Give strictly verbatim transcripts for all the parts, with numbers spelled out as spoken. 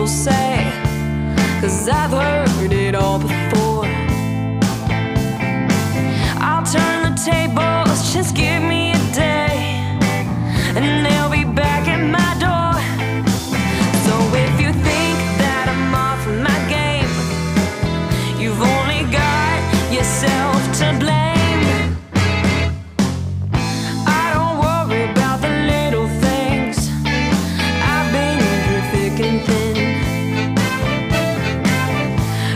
people say, 'cause I've heard it all before. I'll turn the tables, just give me a day, and they'll be back at my door. So if you think that I'm off my game, you've only got yourself to blame. I don't worry about the little things, I've been through thick and thin.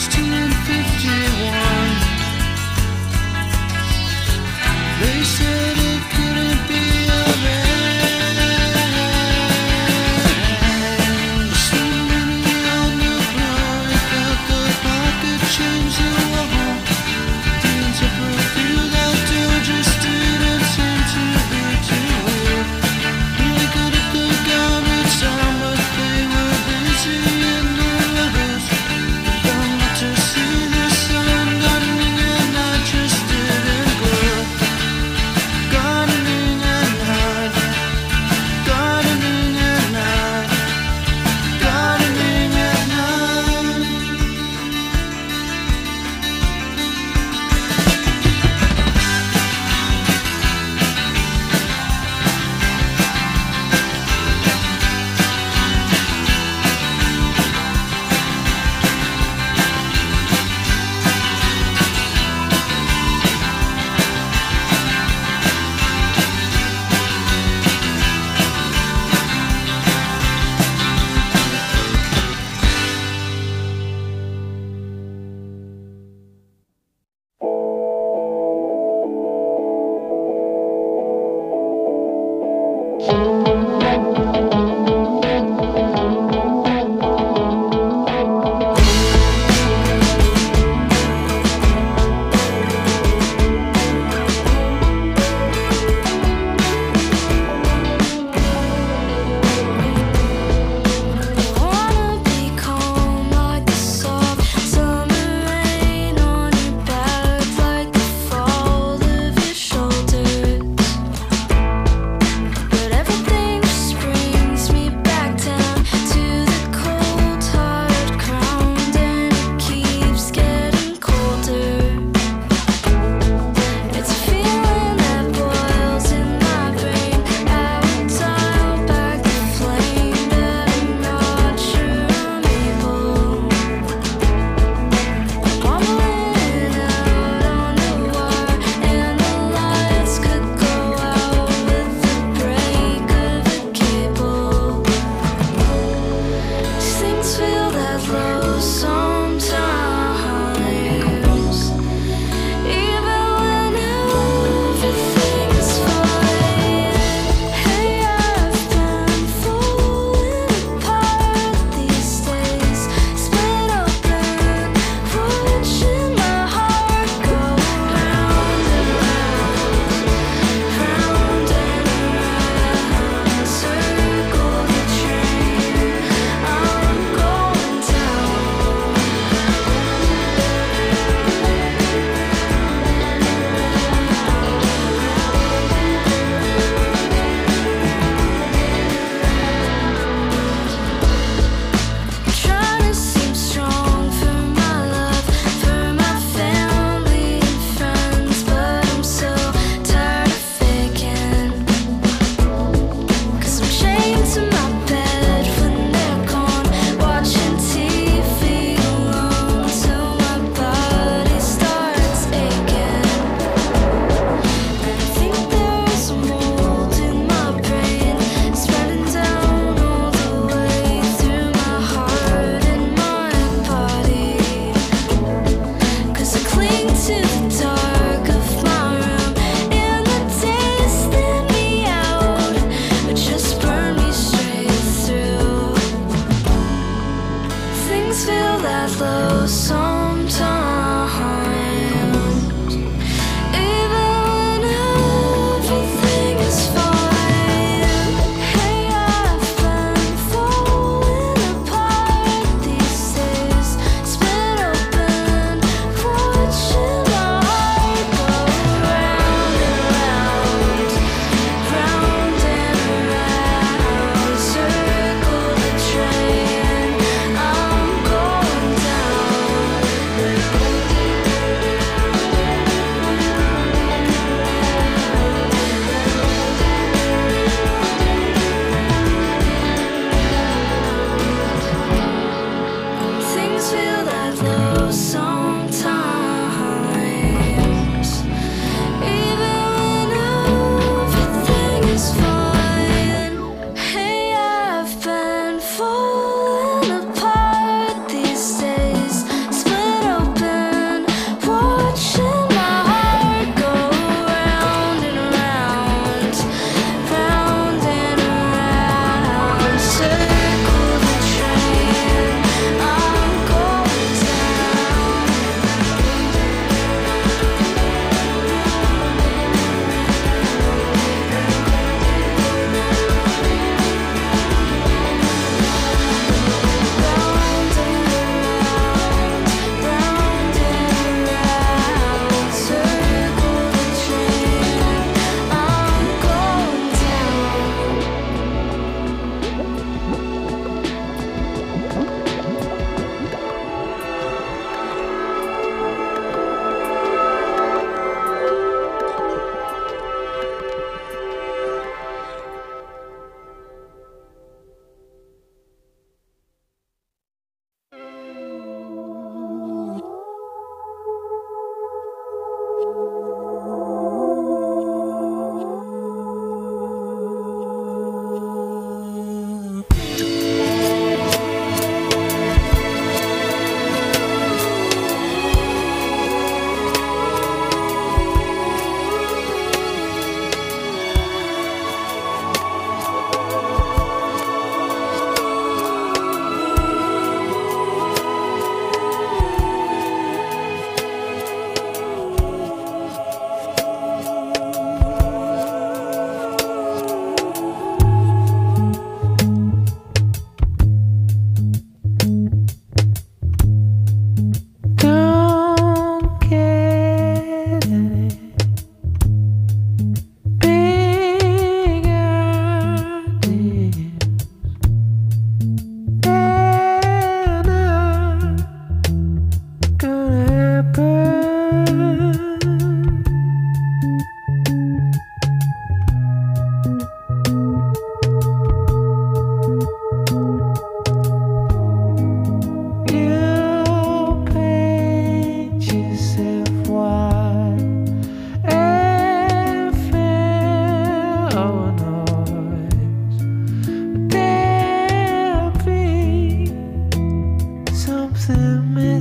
To see the sun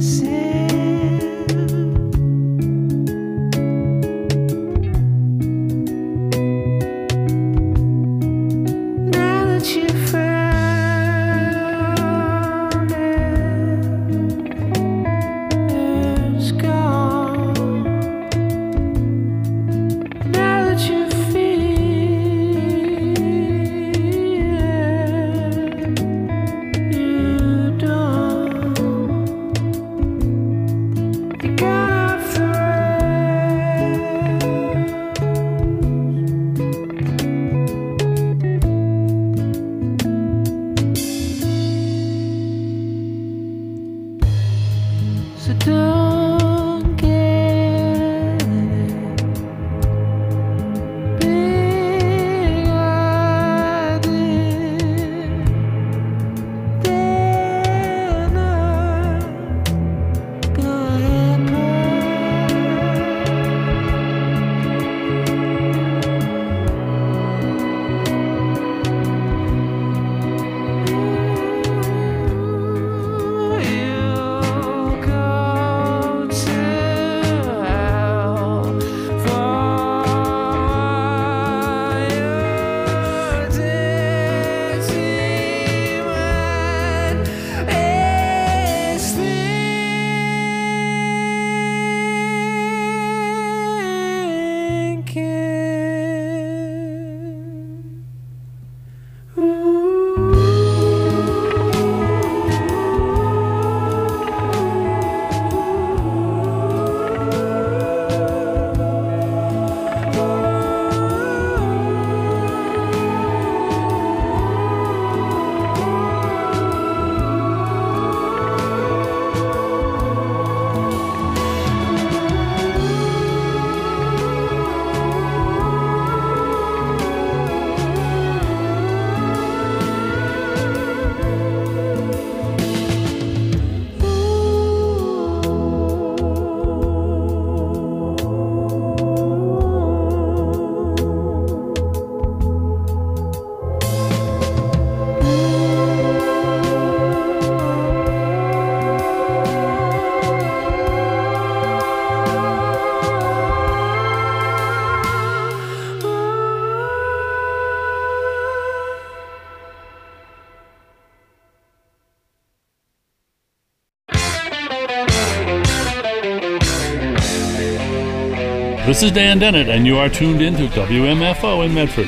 This is Dan Dennett, and you are tuned in to W M F O in Medford.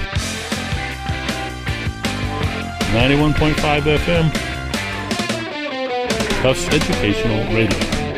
ninety-one point five F M, Tufts Educational Radio.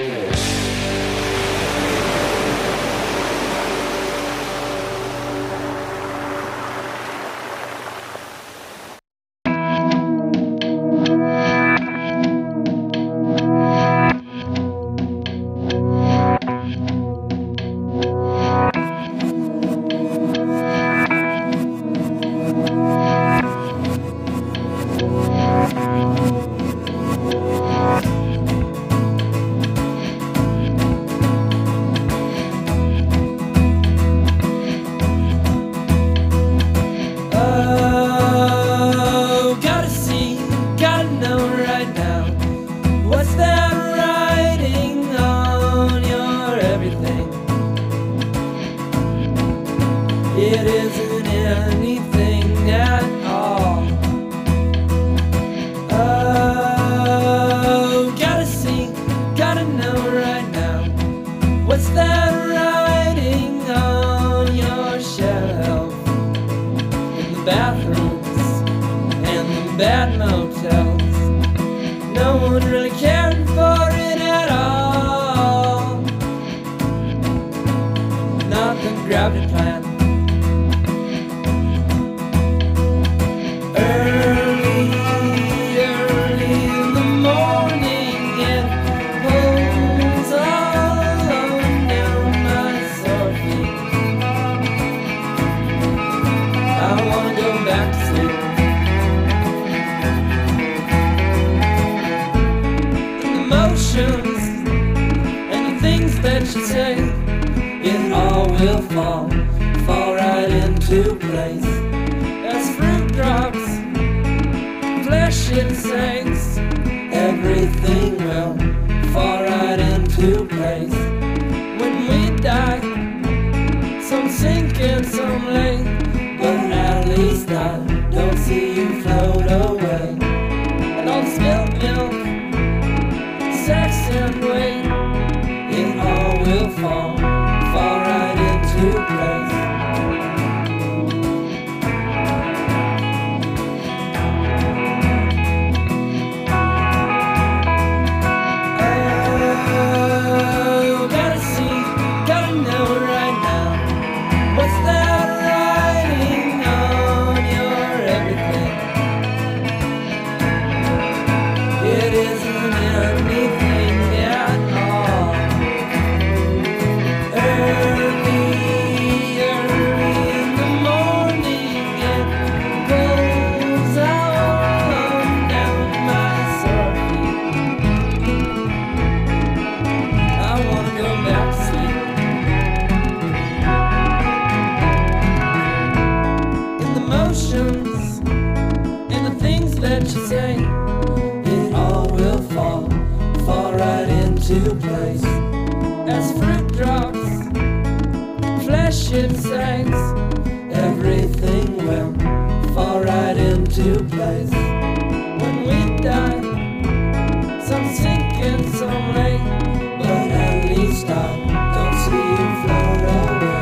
It isn't anything at all. Oh, gotta see, gotta know right now. What's that writing on your shelf? In the bathrooms and the bad motels, no one really cared for it at all. Not the gravity plan. And the things that you say, it all will fall, fall right into place. As fruit drops, flesh it says, everything will fall right into place. When we die, some sink and some lay, but at least I don't see you float away. And all the spilled milk, sex and weight, it all will fall, fall right into place. Oh, gotta see, gotta know right now, what's that writing on your everything? It isn't anything at all. Early, early in the morning, it pulls out down my sore feet. I wanna go back to sleep. In the motions and the things that you say, it all will fall, fall right into place. As fruit drops, flesh it sags, everything will fall right into place. When we die, some sink and some lay, but at least I don't see you float away.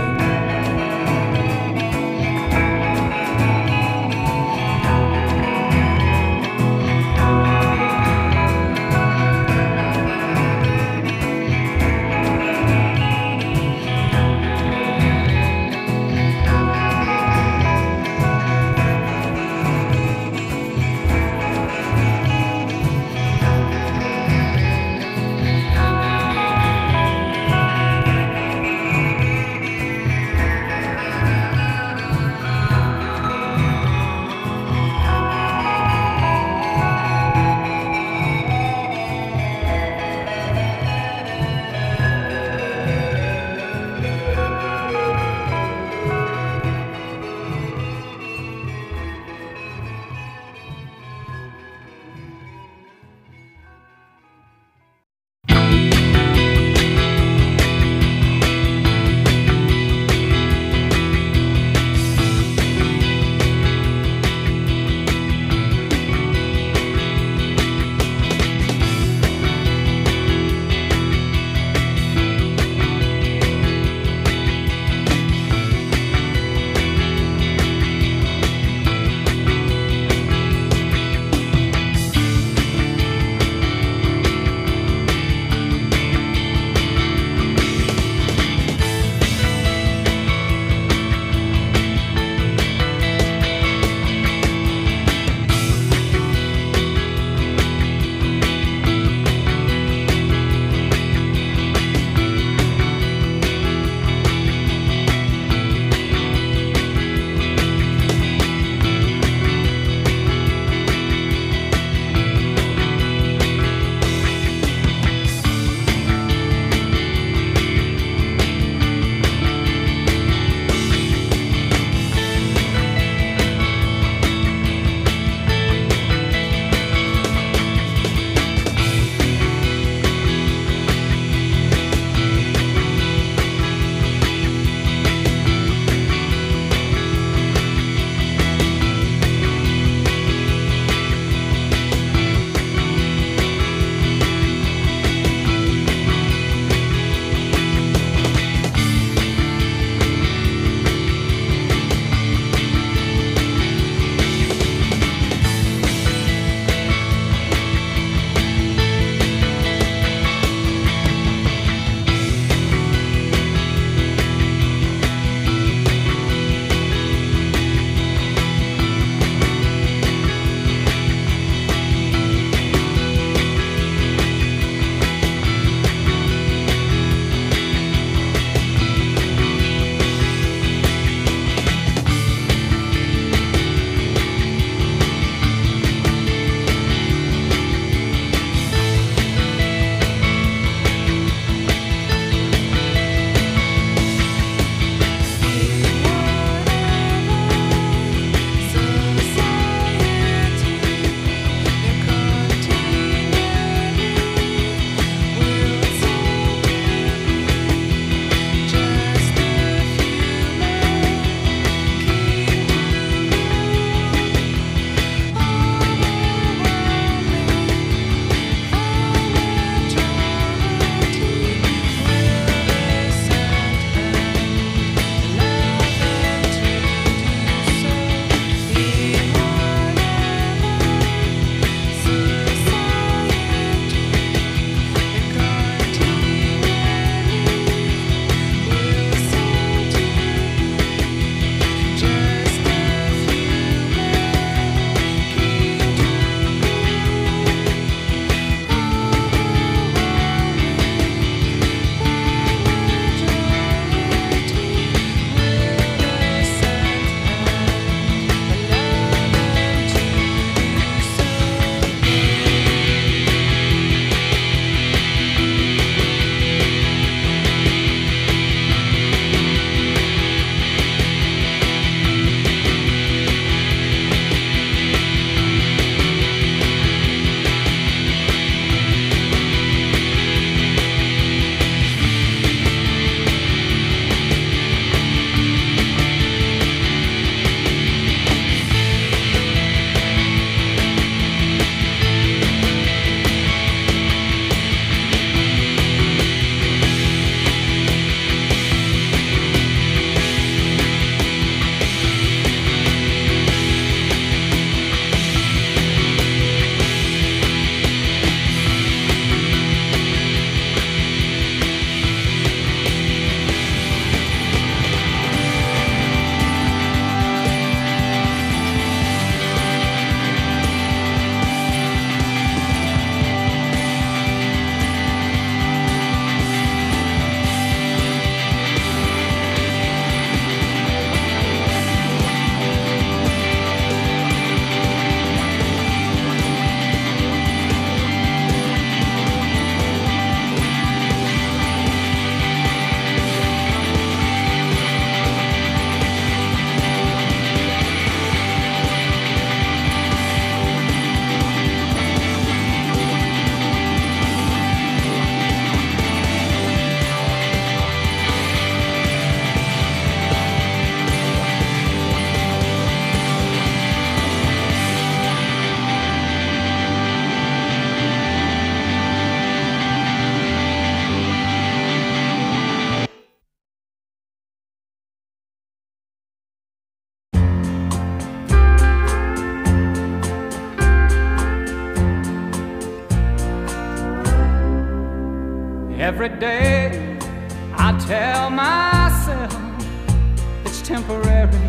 Every day I tell myself it's temporary,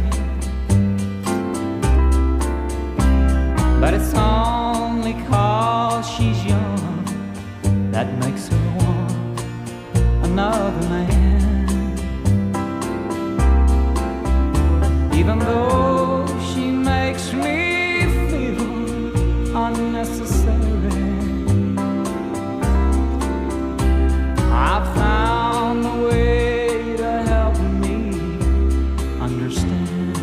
but it's only 'cause she's young that makes her want another man. Even though she makes me feel unnecessary, I found the way to help me understand.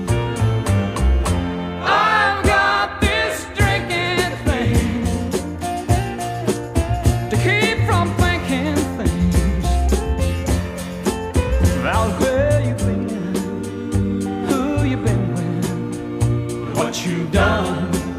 I've got this drinking thing to keep from thinking things about where you've been, who you've been with, what you've done.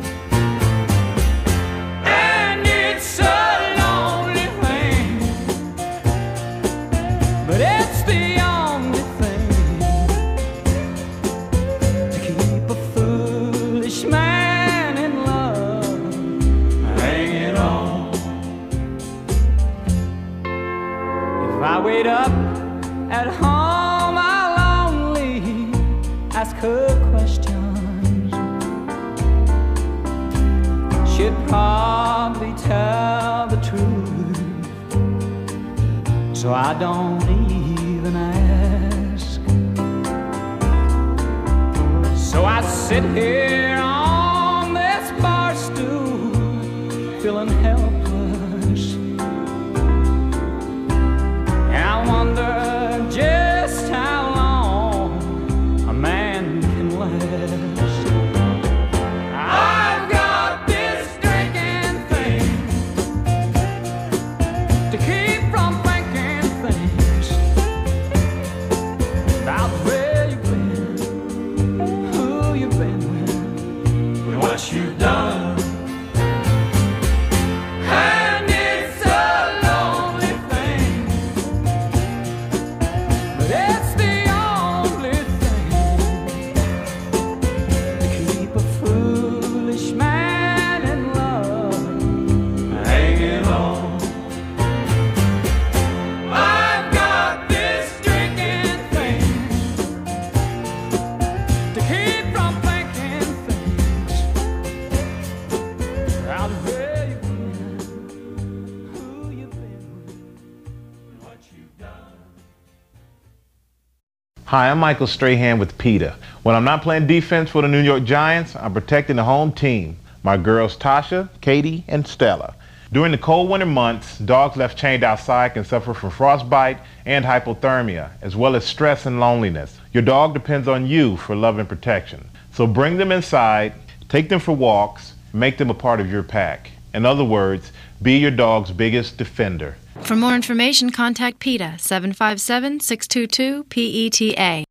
Wait up at home, I'll only ask her questions. She'd probably tell the truth, so I don't even ask. So I sit here on this bar stool, feeling helpless. I wonder just how long a man can last. I've got this drinking thing to keep from thinking things about where you've been, who you've been with, and what you've done. Hi, I'm Michael Strahan with PETA. When I'm not playing defense for the New York Giants, I'm protecting the home team, my girls Tasha, Katie, and Stella. During the cold winter months, dogs left chained outside can suffer from frostbite and hypothermia, as well as stress and loneliness. Your dog depends on you for love and protection. So bring them inside, take them for walks, make them a part of your pack. In other words, be your dog's biggest defender. For more information, contact PETA, seven five seven, six two two, P E T A.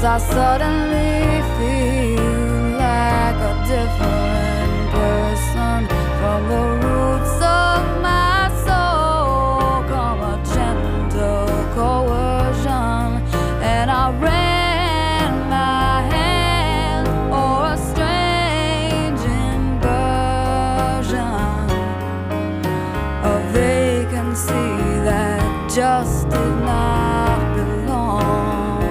'cause I suddenly feel like a different person. From the roots of my soul come a gentle coercion, and I ran my hand o'er a strange inversion, a vacancy that just did not belong.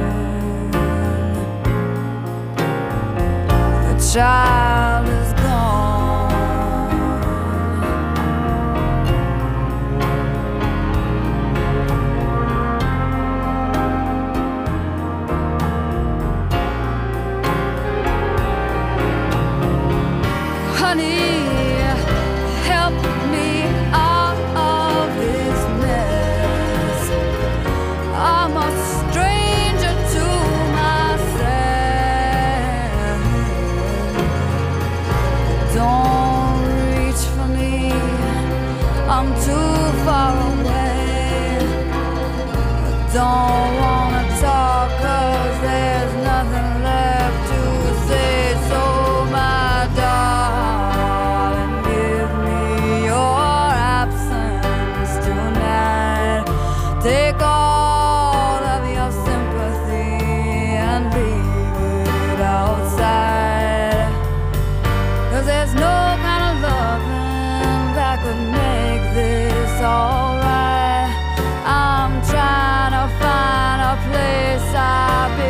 The child is honey, help me out of this mess. I'm a stranger to myself. Don't reach for me, I'm too far away. I don't wanna talk 'cause there's nothing left to say. So my darling, give me your absence tonight. Take all of your sympathy and leave it outside. 'Cause there's no kind of loving that could make this alright. I'm trying to find a place I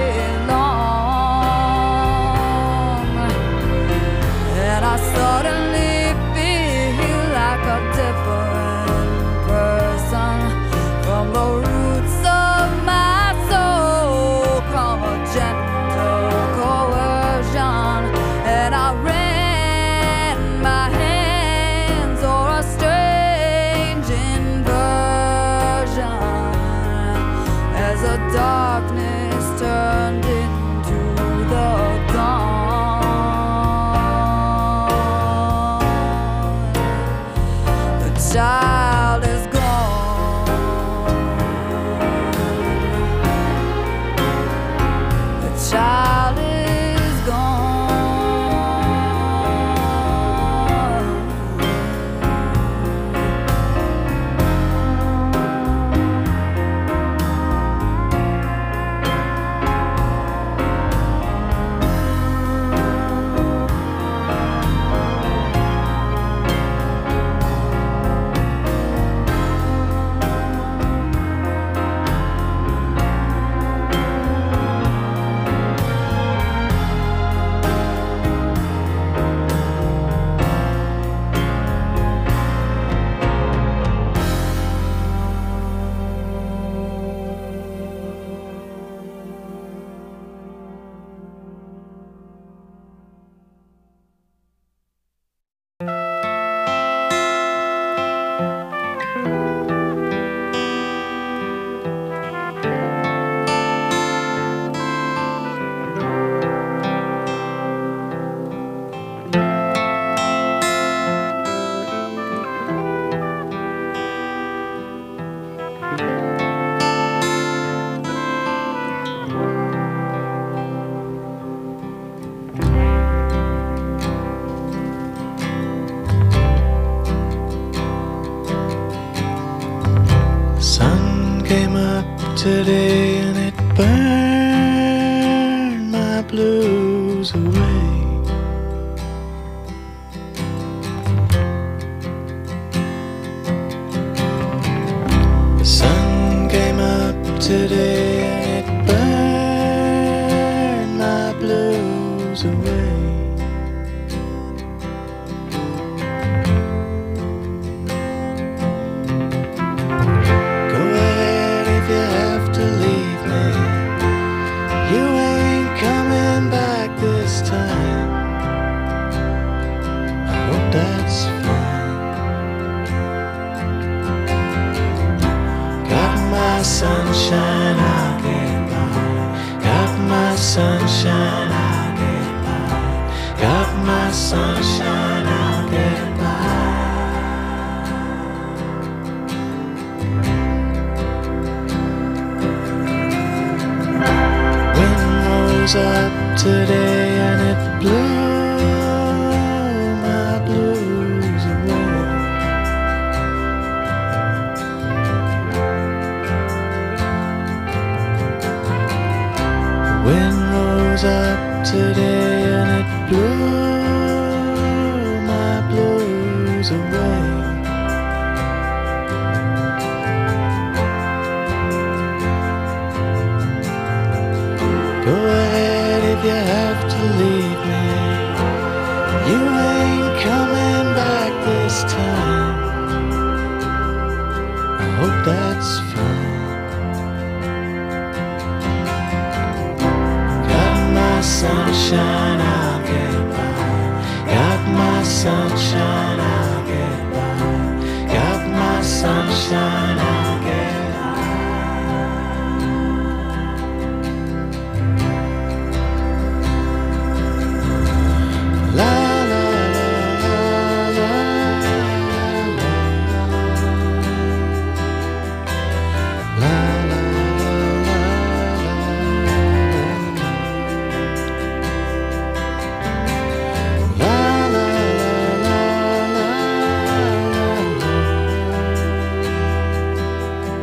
belong, and I suddenly feel like a different person. From the roots of my soul come a gentle coercion, and I ran my hands o'er a strange inversion, as the darkness turned into the dawn. The child is gone. The child is gone. Sun came up today and it burned my blues away. The sun came up today and it burned my blues away. Go ahead if you have to leave me. You ain't coming back this time. I hope that's fine. Got my sunshine, I'll get by. Got my sunshine, I'll get by. Got my sunshine, I'll get by. When rose up today and it blew my blues away. The wind rose up today and it blew my blues away. Go ahead if you have to leave me. You ain't coming back this time. I hope that's fine. Got my sunshine, I'll get by. Got my sunshine, I'll get by. Got my sunshine, I'll get by. La la la la la la la la la la.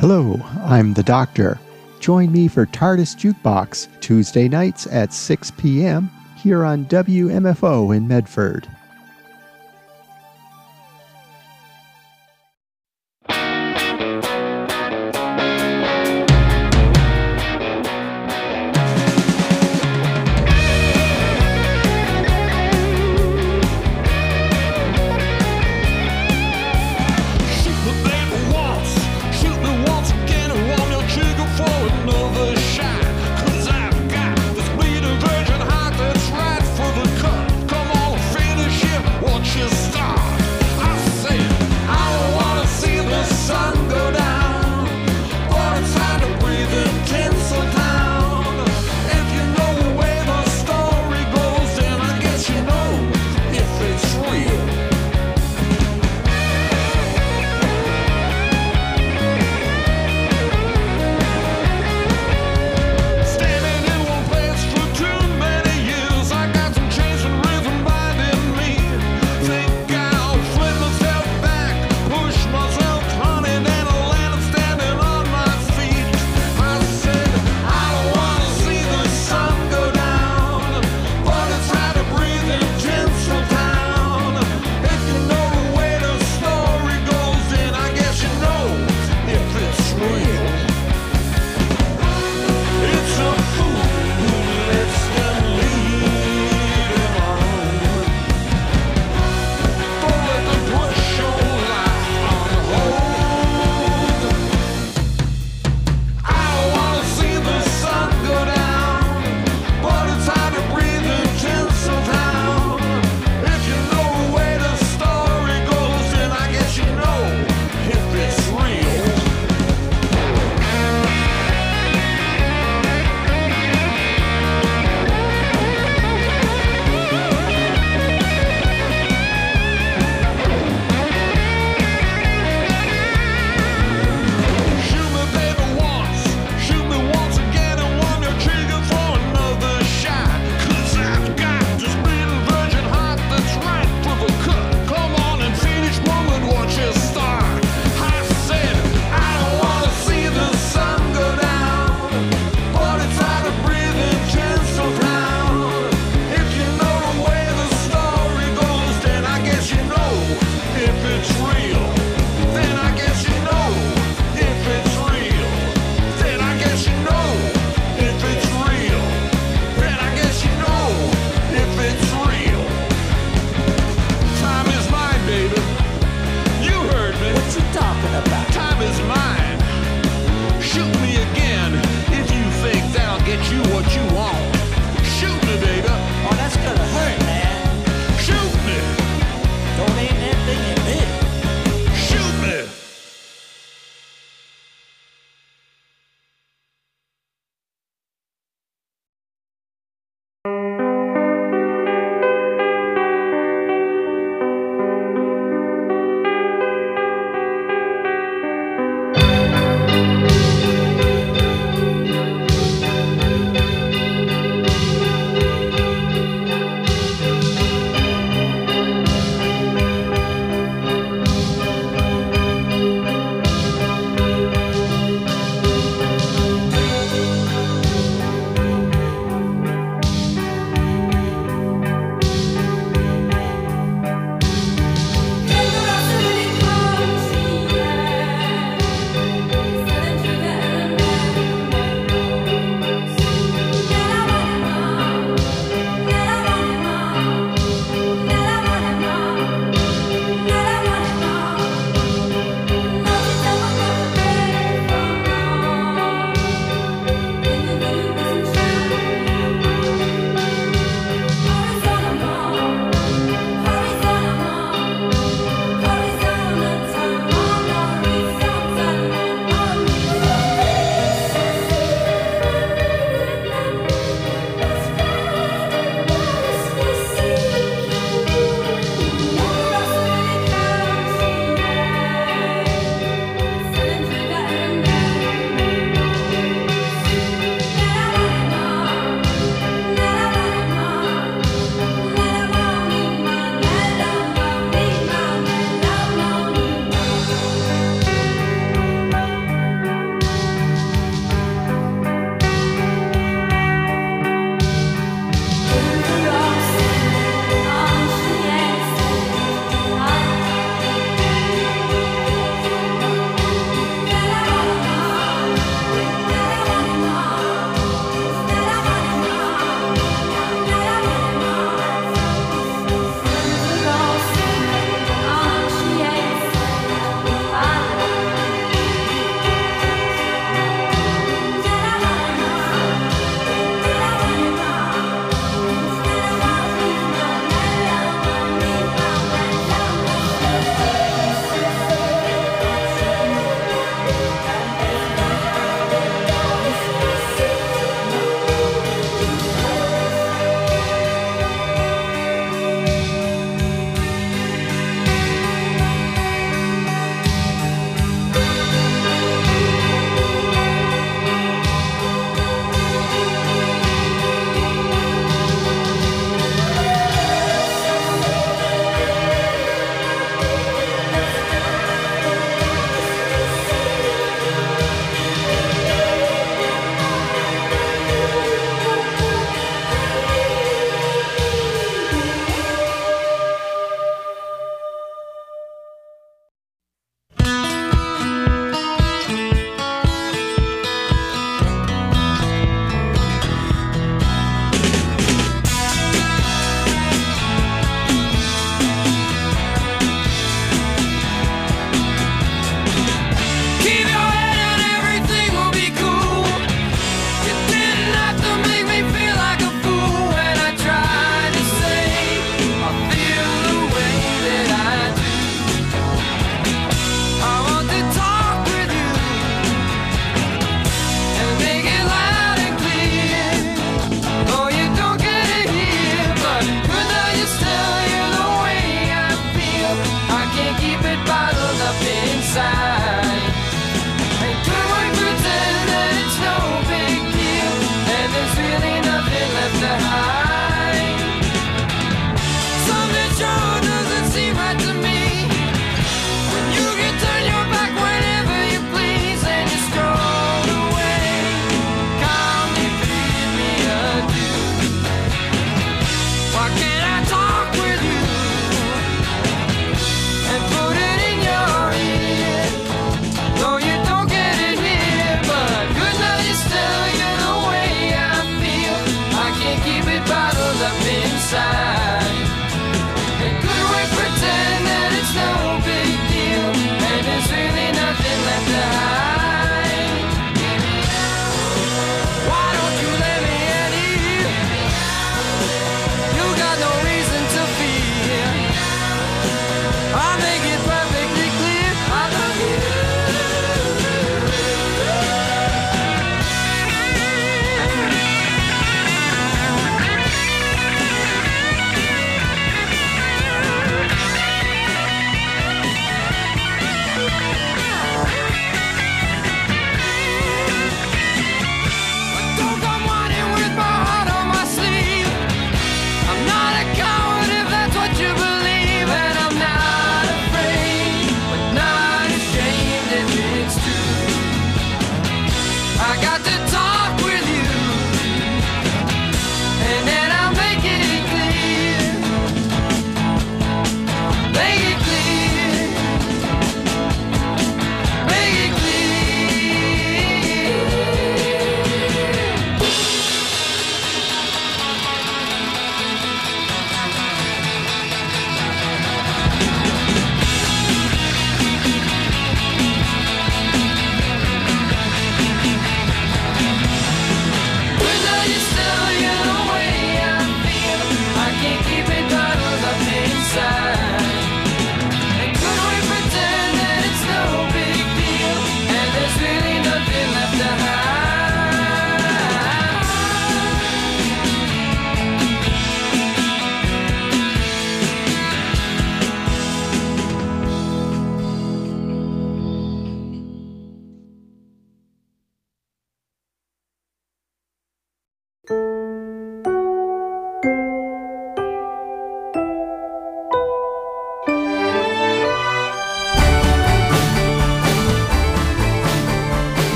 Hello, I'm the Doctor. Join me for TARDIS Jukebox Tuesday nights at six p.m. here on W M F O in Medford.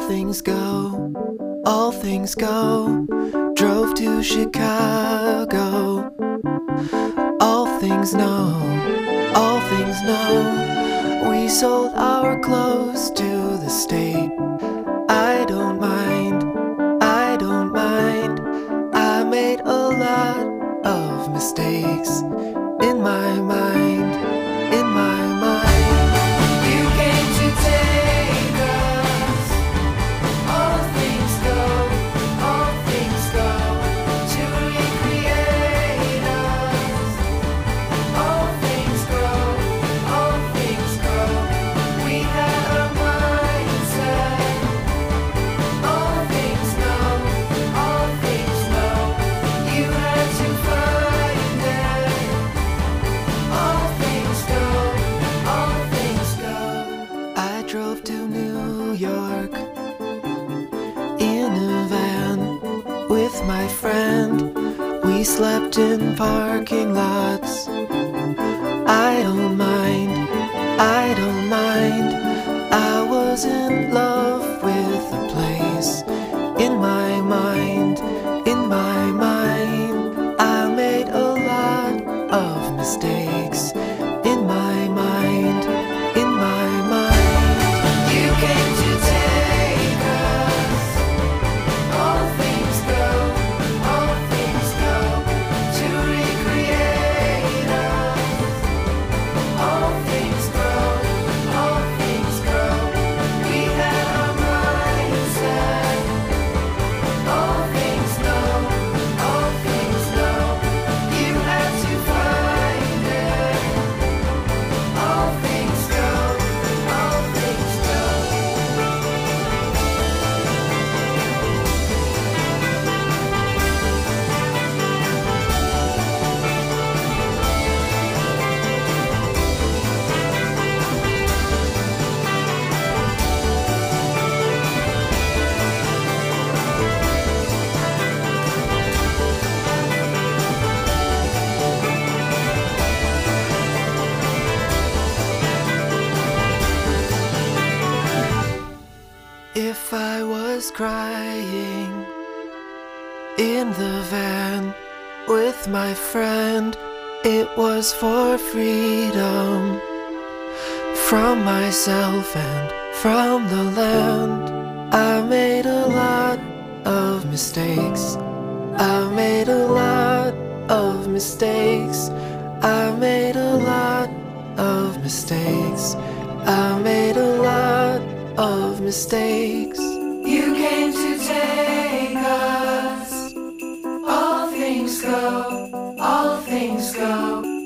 things go, all things go. Drove to Chicago. All things know, all things know. We sold our clothes to the state. I don't mind, I don't mind. I made a lot of mistakes in my mind, in my mind. You came to take us. All things go, all things go, to recreate us. All things grow, all things grow. We had our mindset. All things know, all things know. You had to find it. All things go, all things go. I drove to New York in a van with my friend. We slept in parking lots. I don't mind, I don't mind. I was in love with the place. In my mind, in my mind. I made a lot of mistakes. In my mind, in my mind. You came to take us. All things go, all things go, to recreate us. All things grow, all things grow. We had our mindset. All things know, all things know. You had to find it. All things go, all things go. If I was crying in the van with my friend, it was for freedom from myself and from the land. I made a lot of mistakes. I made a lot of mistakes. I made a lot of mistakes. I made a lot of mistakes. You came to take us. All things go, all things go.